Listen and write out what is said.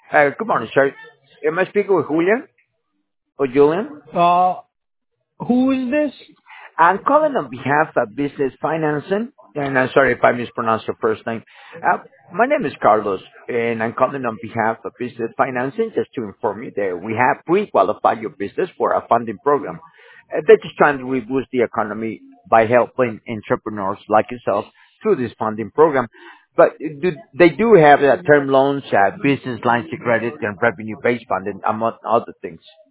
Good morning, sir. Am I speaking with Julian or Julian? Uh, who is this? I'm calling on behalf of Business Financing, and I'm sorry if I mispronounced your first name. My name is Carlos, and I'm calling on behalf of Business Financing just to inform you that we have pre-qualified your business for a funding program. They're just trying to reboost the economy by helping entrepreneurs like yourself through this funding program. But they do have term loans, business lines of credit, and revenue-based funding, among other things.